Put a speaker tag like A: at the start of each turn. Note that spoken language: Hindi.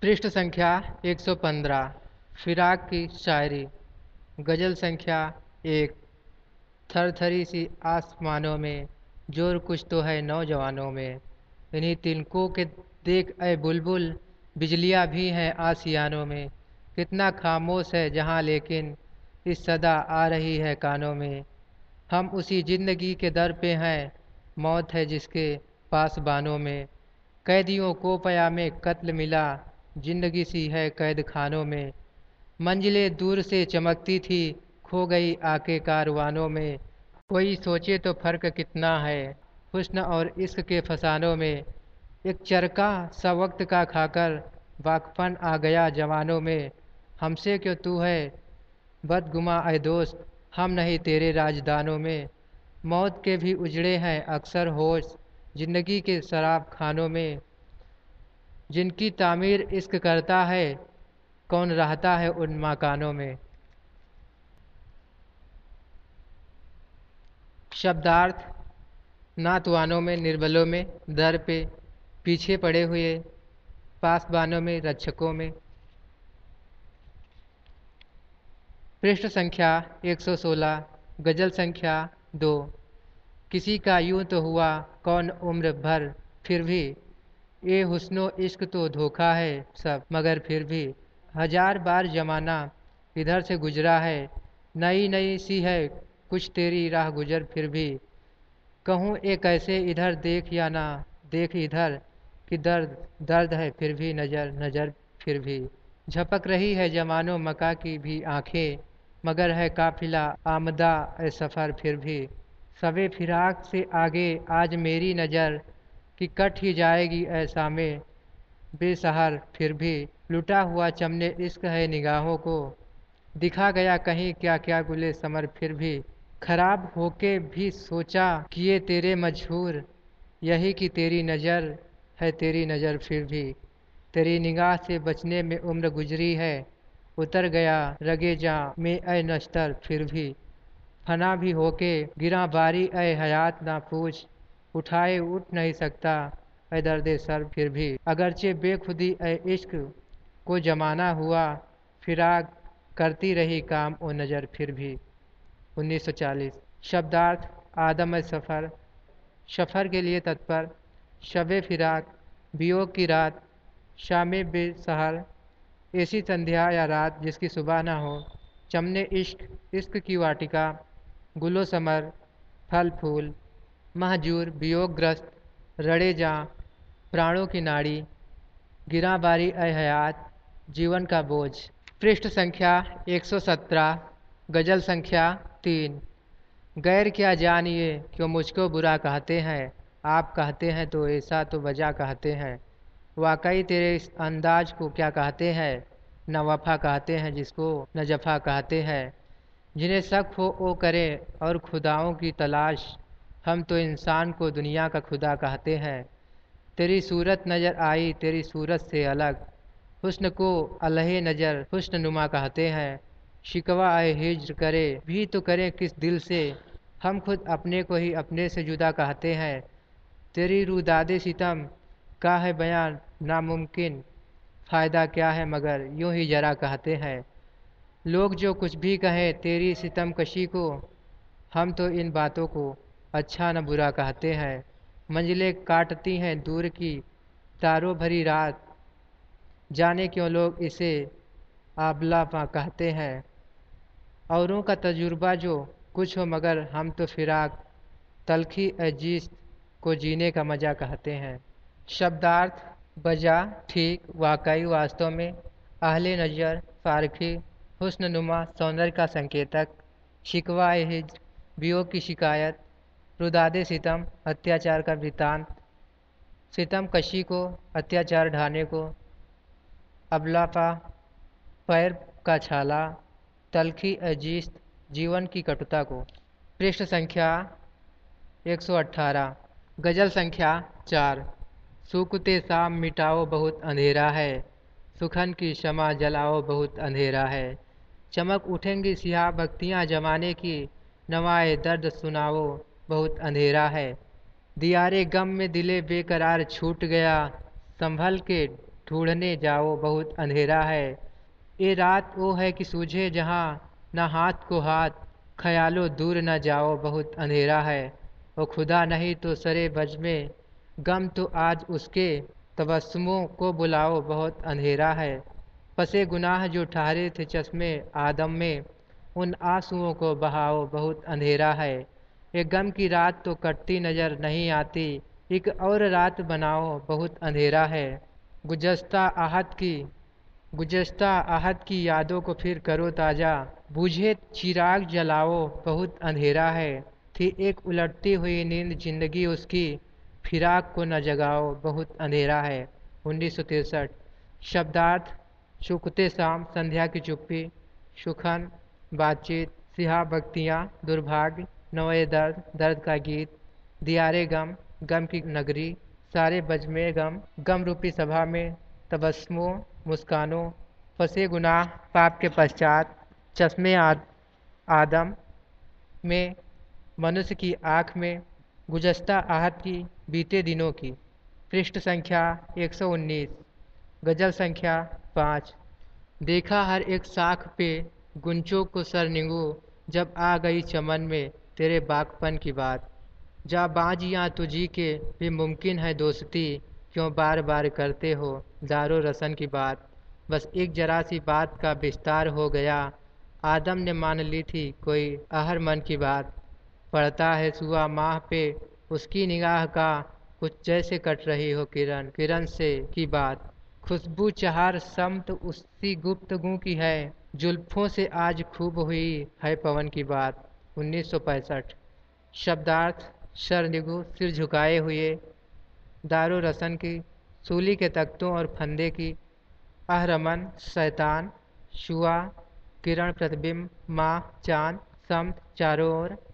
A: पृष्ठ संख्या 115। फिराक की शायरी। गज़ल संख्या 1। थरथरी सी आसमानों में जोर कुछ तो है नौजवानों में। इन्हीं तिनकों के देख ए बुलबुल, बिजलियां भी हैं आसियानों में। कितना खामोश है जहां लेकिन इस सदा आ रही है कानों में। हम उसी जिंदगी के दर पे हैं, मौत है जिसके पास बानों में। कैदियों को पयामे कत्ल मिला, जिंदगी सी है कैद खानों में। मंजिलें दूर से चमकती थी, खो गई आके कारवानों में। कोई सोचे तो फर्क कितना है हुस्न और इश्क के फसानों में। एक चरखा सा वक्त का खाकर वाकफन आ गया जवानों में। हमसे क्यों तू है बदगुमा ए दोस्त, हम नहीं तेरे राजदानों में। मौत के भी उजड़े हैं अक्सर होश, जिंदगी के शराब खानों में। जिनकी तामीर इश्क करता है, कौन रहता है उन मकानों में। शब्दार्थ। नातवानों में निर्बलों में, दर पे पीछे पड़े हुए, पासबानों में रक्षकों में। पृष्ठ संख्या 116। गज़ल संख्या 2। किसी का यूं तो हुआ कौन उम्र भर, फिर भी ये हुस्नो इश्क तो धोखा है सब, मगर फिर भी हजार बार जमाना इधर से गुजरा है। नई नई सी है कुछ तेरी राह गुजर, फिर भी कहूँ एक ऐसे इधर देख या ना देख इधर, कि दर्द दर्द है फिर भी नज़र नज़र फिर भी। झपक रही है जमानो मका की भी आंखें, मगर है काफिला आमदा ए सफ़र फिर भी। सबे फिराक से आगे आज मेरी नज़र, कि कट ही जाएगी ऐसा में बेसहार फिर भी। लुटा हुआ चमने इश्क है निगाहों को, दिखा गया कहीं क्या क्या गुले समर फिर भी। खराब होके भी सोचा किए तेरे मजहूर, यही कि तेरी नज़र है तेरी नज़र फिर भी। तेरी निगाह से बचने में उम्र गुजरी है, उतर गया रगे जा में ए नश्तर फिर भी। फना भी होके गिरा बारी ए हयात ना पूछ, उठाए उठ नहीं सकता ए दर्द सर फिर भी। अगरचे बेखुदी ए इश्क को जमाना हुआ, फिराक करती रही काम ओ नज़र फिर भी। 1940। शब्दार्थ। आदम सफ़र, सफ़र के लिए तत्पर। शब फिराक, वियोग की रात। शाम बेसहार, ऐसी संध्या या रात जिसकी सुबह ना हो। चमने इश्क, इश्क की वाटिका। गुलो समर, फल फूल। महजूर, वियोगग्रस्त। रड़े जाँ, प्राणों की नाड़ी। गिरा बारी ए हयात, जीवन का बोझ। पृष्ठ संख्या 117। गज़ल संख्या 3। गैर क्या जानिए क्यों मुझको बुरा कहते हैं, आप कहते हैं तो ऐसा तो वजह कहते हैं। वाकई तेरे इस अंदाज को क्या कहते हैं, न वफा कहते हैं जिसको न जफा कहते हैं। जिन्हें शक हो वो करें और खुदाओं की तलाश, हम तो इंसान को दुनिया का खुदा कहते हैं। तेरी सूरत नज़र आई तेरी सूरत से अलग, हुस्न को अलहे नज़र हुस्न नुमा कहते हैं। शिकवा आए हिज्र करे भी तो करें किस दिल से, हम खुद अपने को ही अपने से जुदा कहते हैं। तेरी रुदादे सितम का है बयान नामुमकिन, फ़ायदा क्या है मगर यूं ही जरा कहते हैं। लोग जो कुछ भी कहें तेरी सितमकशी को, हम तो इन बातों को अच्छा न बुरा कहते हैं। मंजिलें काटती हैं दूर की तारों भरी रात, जाने क्यों लोग इसे आबलापा कहते हैं। औरों का तजुर्बा जो कुछ हो मगर हम तो फिराक तलखी अजीज को जीने का मज़ा कहते हैं। शब्दार्थ। बजा, ठीक, वाकई, वास्तव में। अहले नज़र, फारखी, हुस्न नुमा, सौंदर्य का संकेतक। शिकवा हिज, वियोग की शिकायत। रुदादे सितम, अत्याचार का वृतांत। सितम कशी को, अत्याचार ढाने को। अबलापा, पैर का छाला। तलखी अजीज, जीवन की कटुता को। पृष्ठ संख्या 118। गज़ल संख्या 4। सूखते शाम मिटाओ बहुत अंधेरा है, सुखन की शमा जलाओ बहुत अंधेरा है। चमक उठेंगी सियाह बत्तियाँ जमाने की, नवाए दर्द सुनाओ बहुत अंधेरा है। दियारे गम में दिले बेकरार छूट गया, संभल के ढूंढने जाओ बहुत अंधेरा है। ये रात वो है कि सूझे जहाँ न हाथ को हाथ, ख्यालों दूर न जाओ बहुत अंधेरा है। वो खुदा नहीं तो सरे बज में गम तो आज उसके तबस्सुमों को बुलाओ बहुत अंधेरा है। फंसे गुनाह जो ठहरे थे चश्मे आदम में, उन आंसुओं को बहाओ बहुत अंधेरा है। ये गम की रात तो कटती नजर नहीं आती, एक और रात बनाओ बहुत अंधेरा है। गुज़श्ता आहत की गुज़श्ता आहत की यादों को फिर करो ताज़ा, बूझे चिराग जलाओ बहुत अंधेरा है। थी एक उलटती हुई नींद जिंदगी उसकी, फिराक को न जगाओ बहुत अंधेरा है। 1963। शब्दार्थ: चूकते शाम, संध्या की चुप्पी, सुखन, बातचीत, सिहा बख्तियाँ, दुर्भाग्य, नए दर्द, दर्द का गीत, दियारे गम, गम की नगरी, सारे बजमे गम, गम रूपी सभा में, तबस्सुमों, मुस्कानों, फंसे गुनाह, पाप के पश्चात, चश्मे आदम में, मनुष्य की आँख में, गुज़श्ता आहत की, बीते दिनों की। पृष्ठ संख्या 119। गज़ल संख्या 5। देखा हर एक शाख पे गुंचों को सर निगू, जब आ गई चमन में तेरे बागपन की बात। जा बाजियाँ तुझी के भी मुमकिन है दोस्ती, क्यों बार बार करते हो दारो रसन की बात। बस एक जरा सी बात का विस्तार हो गया, आदम ने मान ली थी कोई आहर मन की बात। पड़ता है सुआ माह पे उसकी निगाह का, कुछ जैसे कट रही हो किरण किरण से की बात। खुशबू चहार समत उसी गुफ्तगू की है, जुल्फों से आज खूब हुई है पवन की बात। 1965। शब्दार्थ: शरनिगु, सिर झुकाए हुए, दारो रसन की, सूली के तख्तों और फंदे की, अहरमन, शैतान, शुआ, किरण, प्रतिबिंब, माह, चांद, समत, चारों ओर।